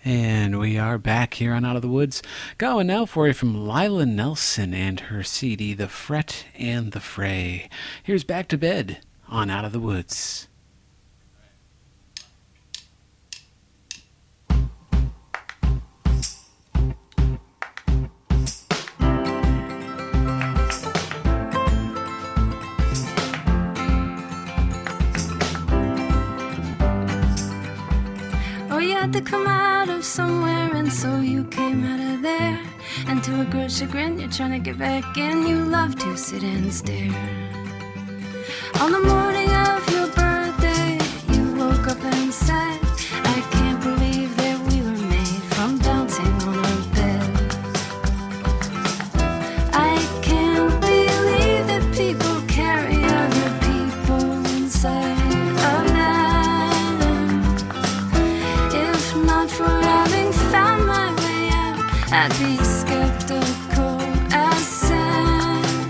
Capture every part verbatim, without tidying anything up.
And we are back here on Out of the Woods. Going now for you from Lila Nelson and her C D, The Fret and the Fray. Here's Back to Bed on Out of the Woods. To come out of somewhere, and so you came out of there. And to a girl's chagrin, you're trying to get back in. You love to sit and stare. On the morning of your birthday, you woke up and said, I can't believe that we were made from bouncing on a bed. I can't believe that people carry other people inside of them. For having found my way out, I'd be skeptical as sin.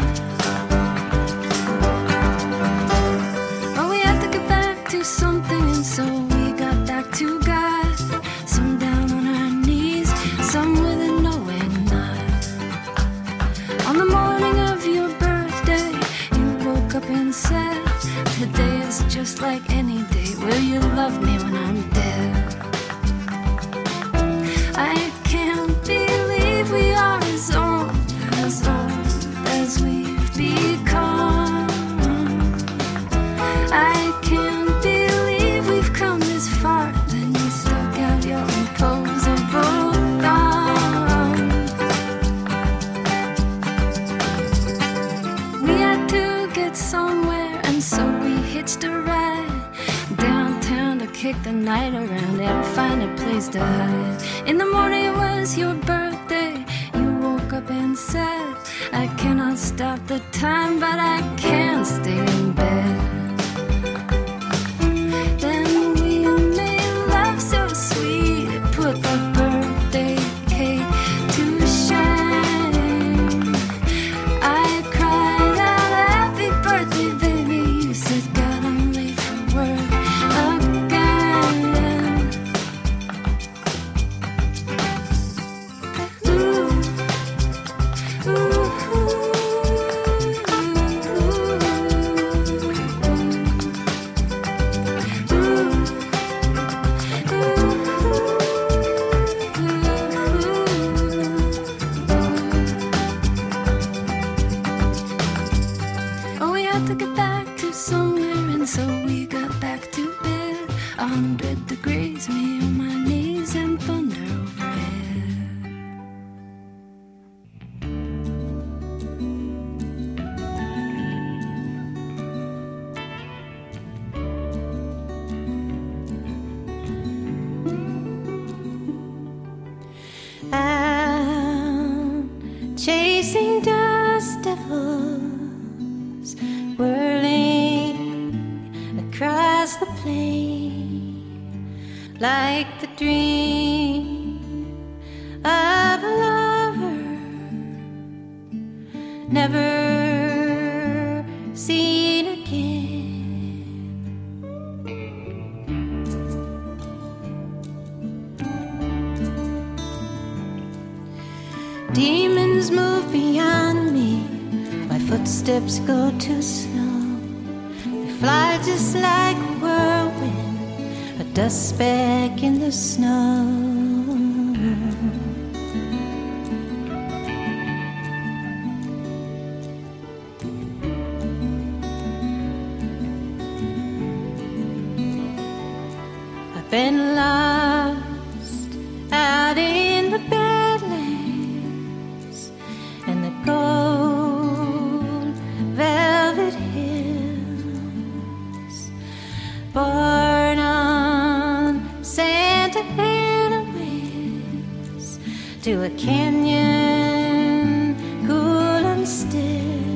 But we had to get back to something, and so we got back to God. Some down on our knees, some with a knowing nod. On the morning of your birthday, you woke up and said, today is just like any day. Will you love me when I'm dead? I can't believe we are as old, as old as we've become. I can't believe we've come this far. Then you stuck out your opposable thumb. We had to get somewhere, and so we hitched a ride downtown to kick the night around and find a place to hide. In the morning it was your birthday. You woke up and said, I cannot stop the time, but I can stay in bed. Then we made love so sweet, it put the birthday cake to shame. I cried out, happy birthday, baby. You said, God, I'm late for work again. Ooh, ooh. Oh, we had to get back to somewhere, and so we got back to bed. A hundred degrees, me on my knees, and thunder overhead. I'm chasing dust devils whirling across the plain, like the dream of a lover never seen again. Demons move beyond me, my footsteps go too slow. They fly just like a whirlwind, a dust speck in the snow. I've been lost out in the Badlands and the gold velvet hills, born on Santa Ana winds to a canyon cool and still.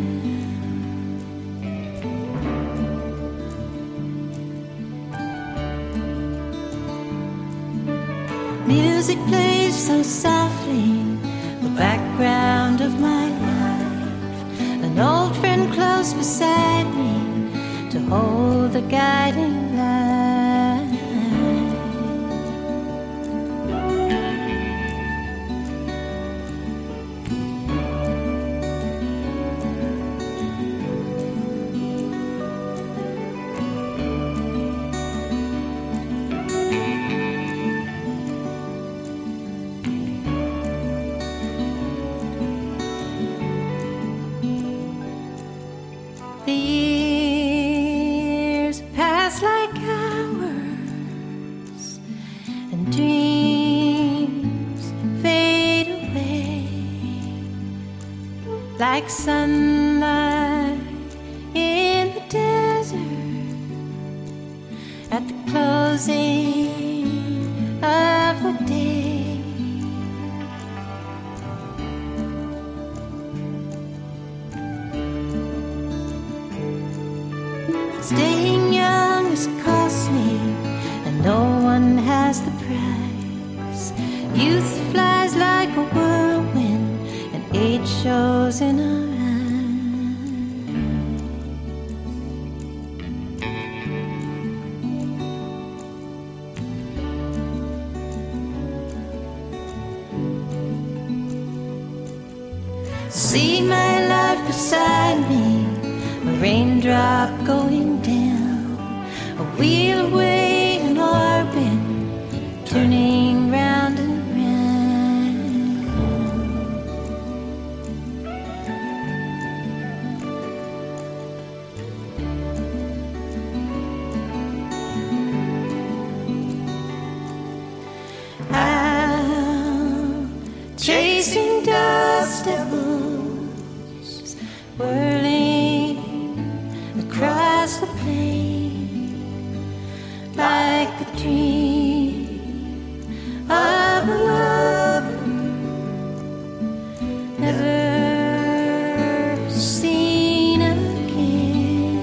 Music plays so softly, the background of my life. An old friend close beside me to hold the guiding light. like sunlight in the desert at the closing of the day. Staying young is costly, and no one has the price. Youth flies like a whirlwind, and age shows in our eyes. See my life beside me, a raindrop going down, a wheel away in orbit, turning round and round. I'm chasing dust devils, whirling across the plain like the dream of a lover never seen again.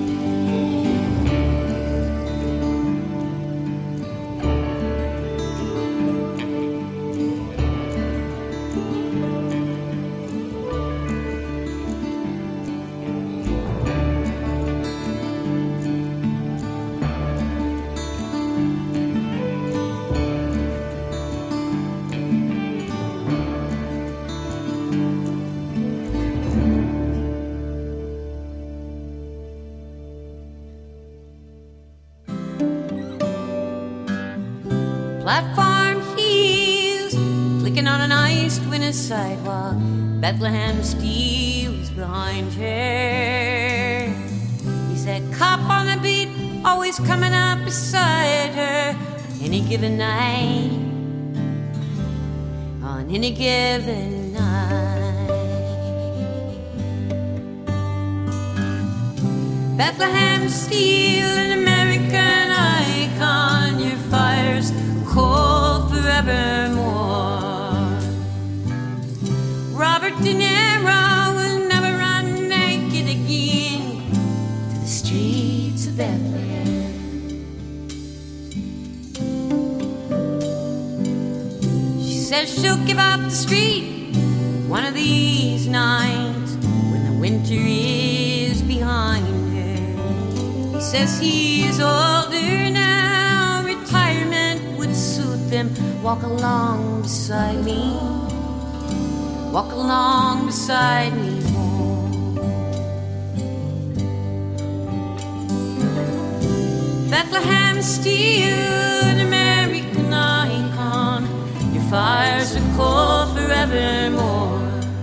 Platform heels, clicking on an iced winter sidewalk. Bethlehem steel is behind her. He's that cop on the beat, always coming up beside her. Any given night, on any given night. Bethlehem steel, an American icon. Your fire's cold forevermore. Robert De Niro will never run naked again to the streets of Bethlehem. She says she'll give up the street one of these nights when the winter is behind her. He says he's older now, retirement would suit them. Walk along beside me, walk along beside me home. Bethlehem steel, an American icon. Your fires are cold forevermore.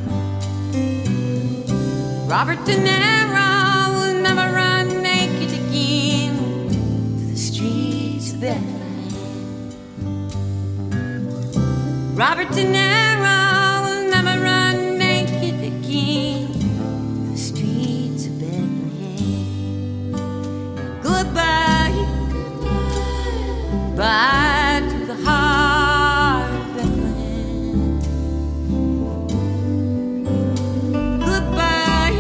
Robert De Niro will never run naked again to the streets of Bethlehem. Robert De Niro will never run naked again to the streets of Bethlehem. Goodbye, goodbye to the heart of Bethlehem. Goodbye,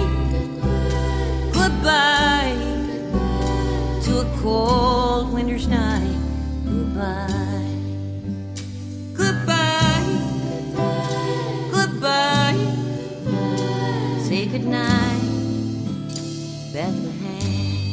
goodbye to a cold winter's night. Goodbye. Say goodnight, Bethlehem.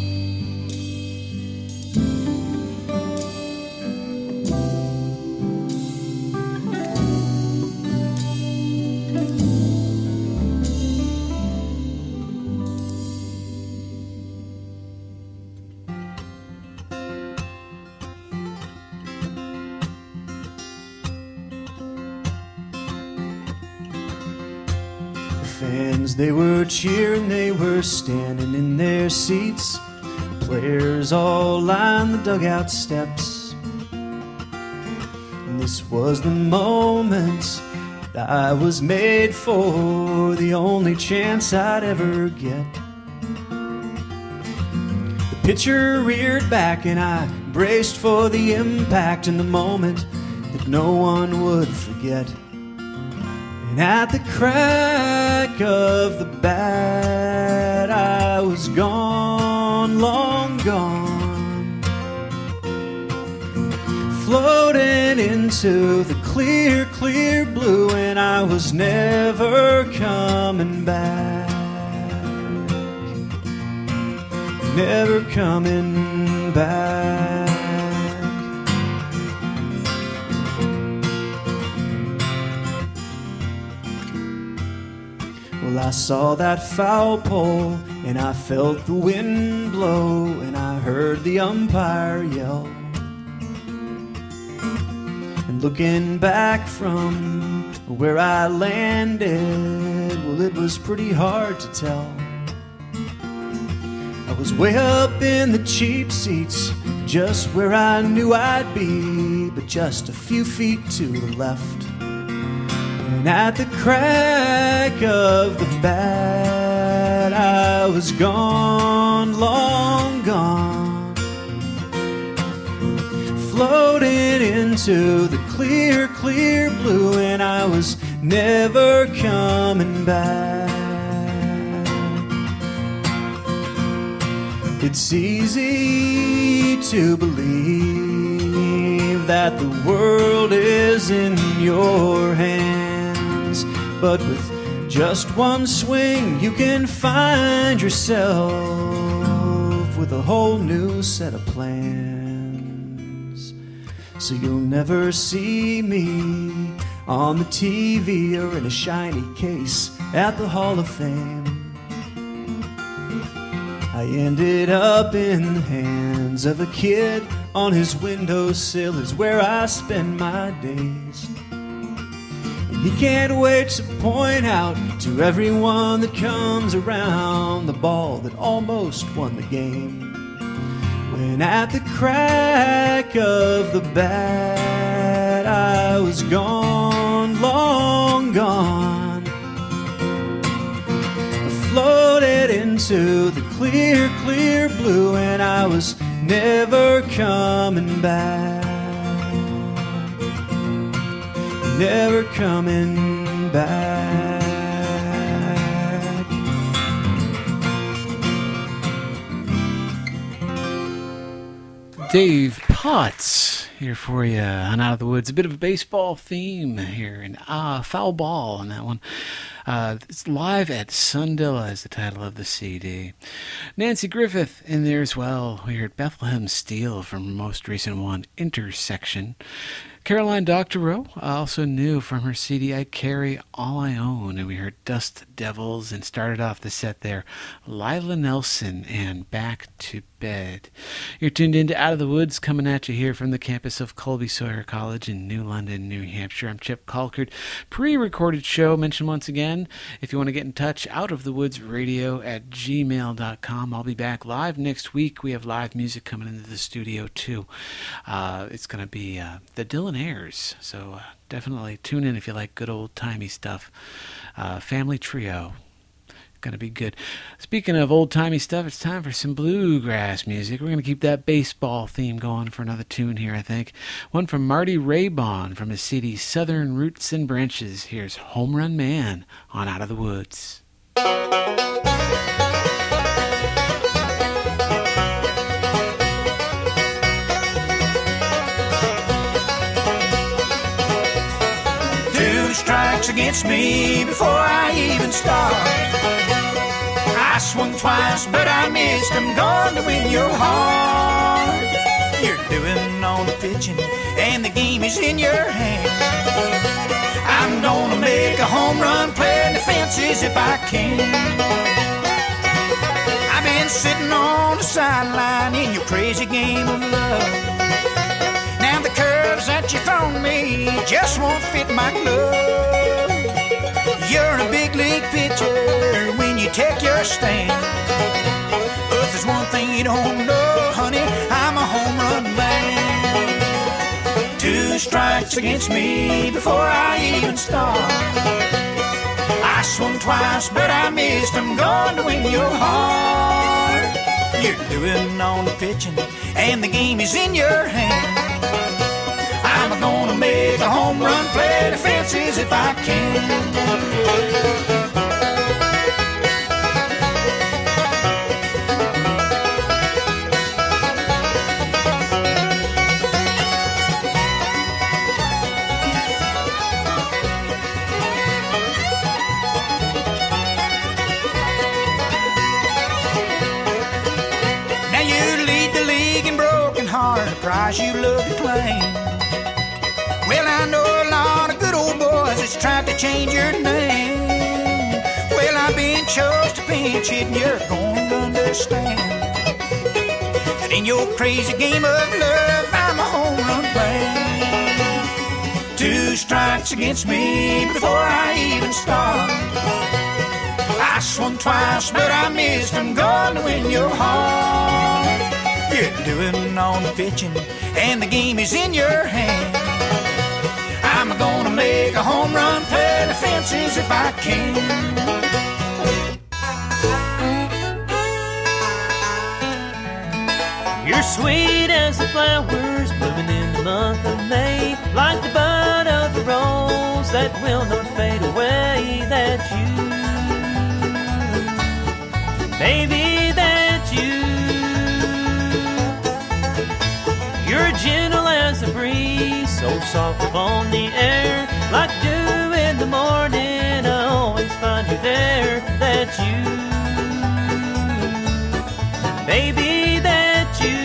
Fans, they were cheering, they were standing in their seats. Players all lined the dugout steps. And this was the moment that I was made for, the only chance I'd ever get. The pitcher reared back and I braced for the impact in the moment that no one would forget. And at the crack of the bat, I was gone, long gone, floating into the clear, clear blue, and I was never coming back, never coming back. Well, I saw that foul pole, and I felt the wind blow, and I heard the umpire yell. And looking back from where I landed, well, it was pretty hard to tell. I was way up in the cheap seats, just where I knew I'd be, but just a few feet to the left. And at the crack of the bat, I was gone, long gone, floating into the clear, clear blue, and I was never coming back. It's easy to believe that the world is in your hands, but with just one swing you can find yourself with a whole new set of plans. So you'll never see me on the T V or in a shiny case at the Hall of Fame. I ended up in the hands of a kid on his windowsill is where I spend my days. And he can't wait to point out to everyone that comes around the ball that almost won the game. When at the crack of the bat, I was gone, long gone, floated into the clear, clear blue, and I was never coming back, never coming back. Dave Potts here for you on Out of the Woods. A bit of a baseball theme here, and ah, foul ball on that one. Uh, it's Live at Sundilla is the title of the C D. Nancy Griffith in there as well. We heard Bethlehem Steel from her most recent one, Intersection. Caroline Doctorow, also new from her C D, I Carry All I Own. And we heard Dust Devils, and started off the set there, Lila Nelson and Back to Bed. You're tuned into Out of the Woods, coming at you here from the campus of Colby Sawyer College in New London, New Hampshire. I'm Chip Colkert. Pre-recorded show, mentioned once again, if you want to get in touch, outofthewoodsradio at gmail dot com. I'll be back live next week. We have live music coming into the studio too. Uh, it's going to be uh, the Dylan Ayers, so uh, definitely tune in if you like good old-timey stuff. Uh, family Trio. Going to be good. Speaking of old-timey stuff, it's time for some bluegrass music. We're going to keep that baseball theme going for another tune here, I think. One from Marty Raybon from his C D Southern Roots and Branches. Here's Home Run Man on Out of the Woods. Two strikes against me before I even start. I swung twice, but I missed. I'm going to win your heart. You're doing all the pitching, and the game is in your hand. I'm gonna make a home run, playing the fences if I can. I've been sitting on the sideline in your crazy game of love. Now the curves that you throw me just won't fit my glove. You're a big league pitcher when you take your stand. But there's one thing you don't know, honey, I'm a home run man. Two Two strikes against me before I even start. I swung twice, but I missed. I'm going to win your heart. You're doing all the pitching, and the game is in your hand. I'm gonna make a home run, play the fences if I can. Prize you love to claim. Well, I know a lot of good old boys that's tried to change your name. Well, I've been chose to pinch hit, and you're going to understand that in your crazy game of love, I'm a home run player. Two strikes against me before I even start. I swung twice, but I missed. I'm going to win your heart. You're doing all the pitching, and the game is in your hand. I'm gonna make a home run, play the fences if I can. You're sweet as the flowers blooming in the month of May, like the bud of the rose that will not fade away. That you, baby, that you. You're gentle as a breeze, so soft upon the air, like dew in the morning. I always find you there. That you, baby, that you.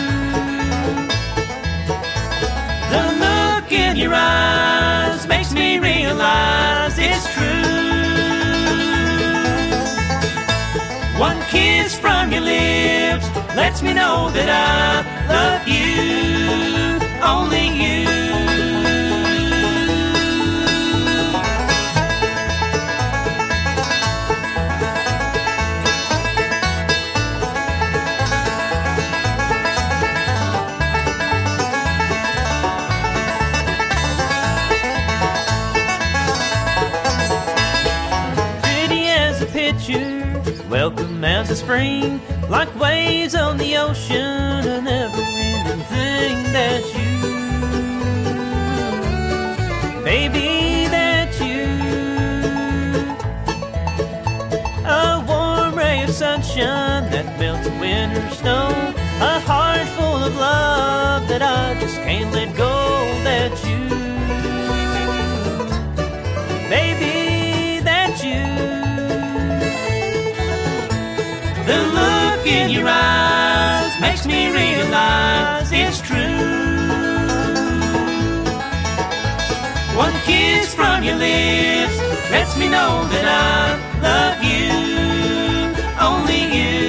The look in your eyes makes me realize it's true. One kiss from your lips lets me know that I love you, only you. Pretty as a picture, welcome as a spring, like waves on the ocean, a never-ending thing. That you, baby, that you. A warm ray of sunshine that melts the winter snow, a heart full of love that I just can't let go. That you, baby, that you. The look in your eyes makes me realize it's true. One kiss from your lips lets me know that I love you, only you.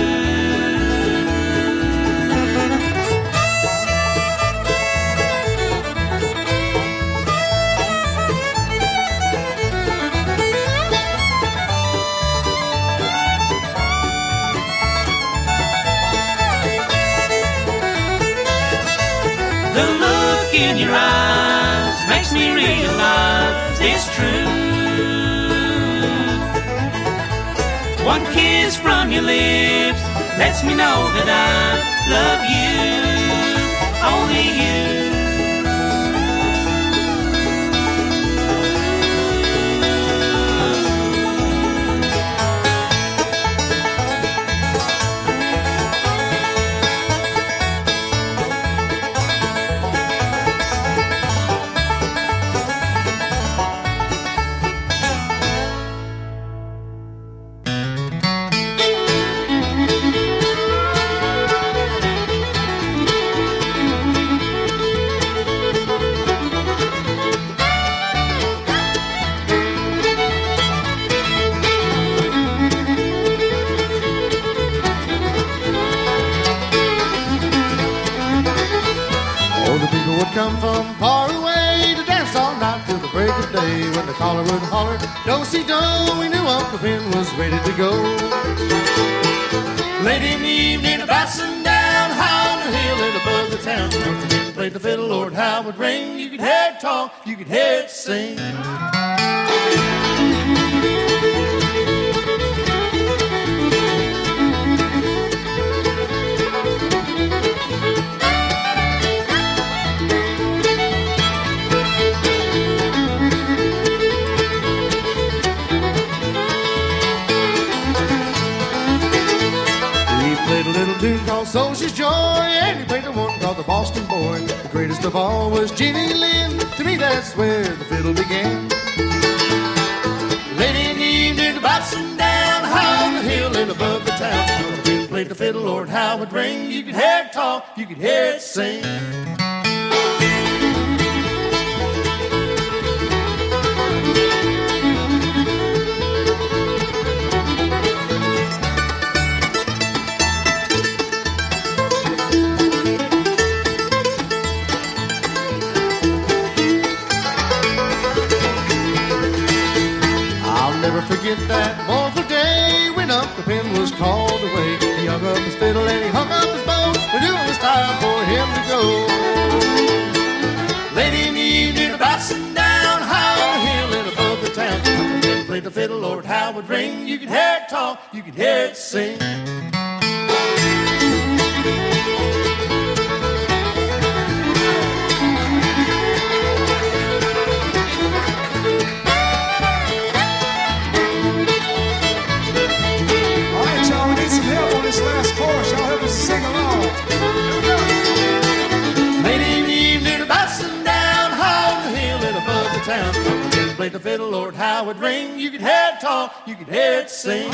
The look in your eyes makes me realize it's true. One kiss from your lips lets me know that I love you, only you. Come from far away to dance all night till the break of day. When the caller would holler, do-si-do, we knew Uncle Ben was ready to go. Late in the evening, about sundown, howling the hill and above the town. When the wind played the fiddle, Lord, how it would ring. You could hear it talk, you could hear it sing. Tune called Soldier's Joy, and he played the one called the Boston Boy. The greatest of all was Jenny Lind. To me, that's where the fiddle began. Late in the evening, about sundown, high on the hill and above the town. When the wind played the fiddle, Lord, how it would ring. You could hear it talk, you could hear it sing. Forget that mournful day when Uncle Pen was called away. He hung up his fiddle and he hung up his bow. We knew it was time for him to go. Late in the evening, about sundown, high on the hill and above the town. Uncle Pen played the fiddle, Lord, how it would ring. You could hear it talk, you could hear it sing. This last chorus, y'all help us sing along. Late in the evening, about sundown, high on the hill and above the town. Uncle Pen played the fiddle, Lord, how it would ring. You could hear it talk, you could hear it sing.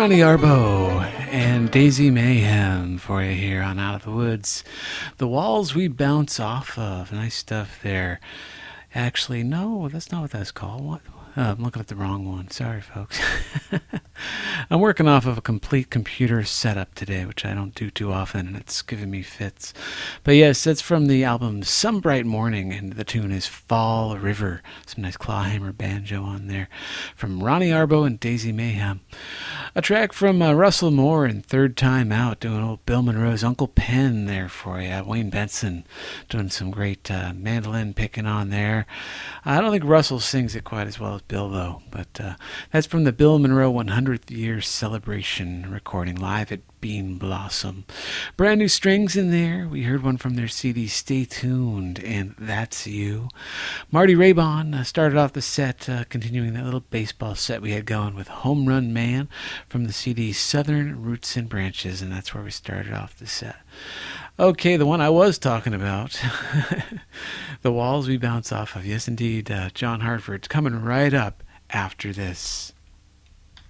Ronnie Arbo and Daisy Mayhem for you here on Out of the Woods. The walls we bounce off of. Nice stuff there. Actually, no, that's not what that's called. What? Oh, I'm looking at the wrong one. Sorry, folks. I'm working off of a complete computer setup today, which I don't do too often, and it's giving me fits. But yes, that's from the album Some Bright Morning, and the tune is Fall River. Some nice clawhammer banjo on there from Ronnie Arbo and Daisy Mayhem. A track from uh, Russell Moore and Third Time Out, doing old Bill Monroe's Uncle Pen there for you. Wayne Benson doing some great uh, mandolin picking on there. I don't think Russell sings it quite as well as Bill, though, but uh, that's from the Bill Monroe one hundredth year celebration recording live at Bean Blossom. Brand new strings in there. We heard one from their C D Stay Tuned, and That's You. Marty Raybon uh, started off the set, uh, continuing that little baseball set we had going with Home Run Man from the C D Southern Roots and Branches, and that's where we started off the set. Okay, the one I was talking about, The Walls We Bounce Off of. Yes, indeed, uh, John Hartford's coming right up after this.